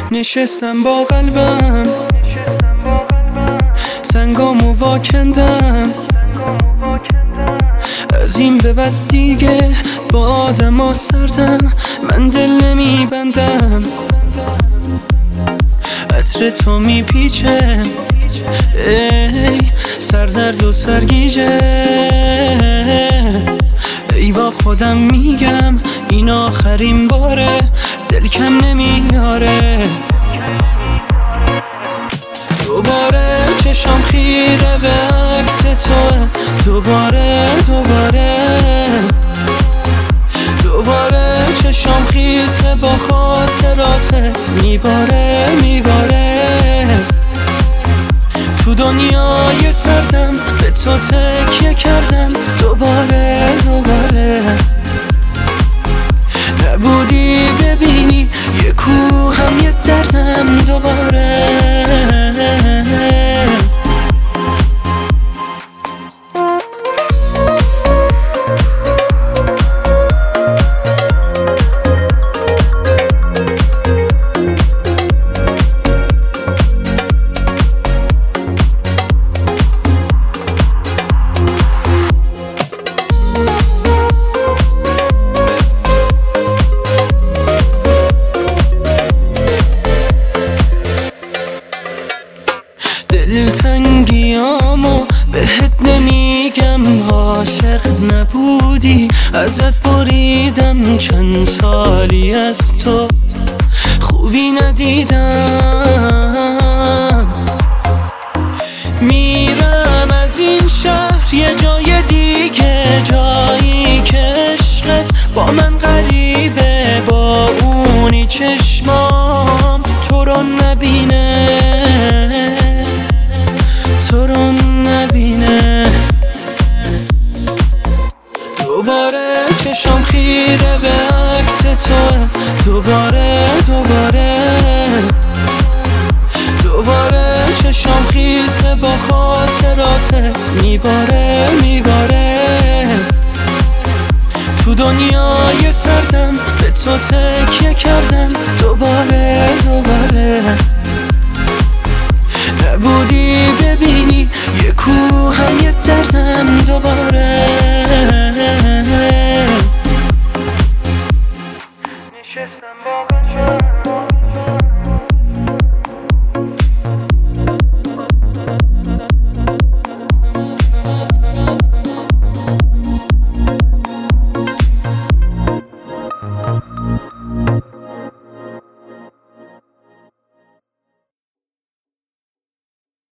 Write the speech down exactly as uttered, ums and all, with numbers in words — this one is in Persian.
نشستم با قلبم سنگامو واکندم، از این به بعد دیگه با آدما سردم، من دل نمیبندم، عطر تو میپیچه ای سردرد و سرگیجه، ای با خودم میگم این آخرین باره، دل کم نمیاره. دوباره چشم خیره به عکس تو، دوباره دوباره دوباره چشم خیسه با خاطراتت، میباره میباره تو دنیای سردم، به تو تکیه کردم دوباره دوباره، نبودی ببینی یه کوهم یه دردم دوباره. دلتنگیامو بهت نمیگم، عاشق نبودی ازت بریدم، چند سالی از تو خوبی ندیدم، میرم از این شهر یه جای دیگه، جایی که عشقت با من غریبه، با اونی چشمام تو رو نبینه، تو رو نبینه. دوباره چشم خیره به عکس تو، دوباره دوباره دوباره چشم خیسه با خاطراتت، میباره میباره تو دنیای سردم، به تو تکیه کردم دوباره دوباره، نبودی ببینی یه کوهم یه دردم دوباره.